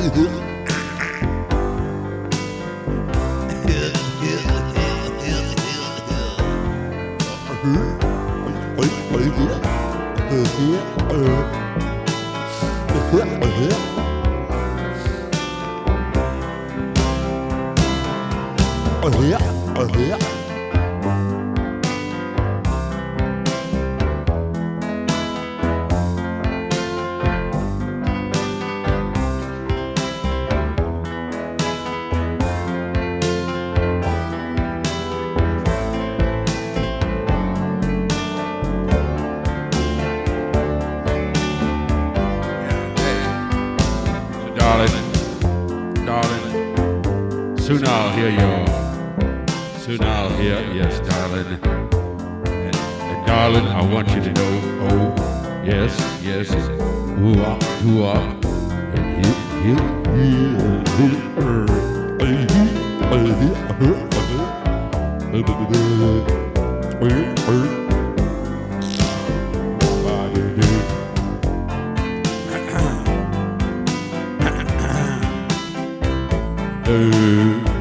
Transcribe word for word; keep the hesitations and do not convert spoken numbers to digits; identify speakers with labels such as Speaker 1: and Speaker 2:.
Speaker 1: Soon I'll hear you. Soon I'll hear, yes, darling. And, and darling, I want you to know, oh, yes, yes, ooh ah, ooh ah. And you, you, you,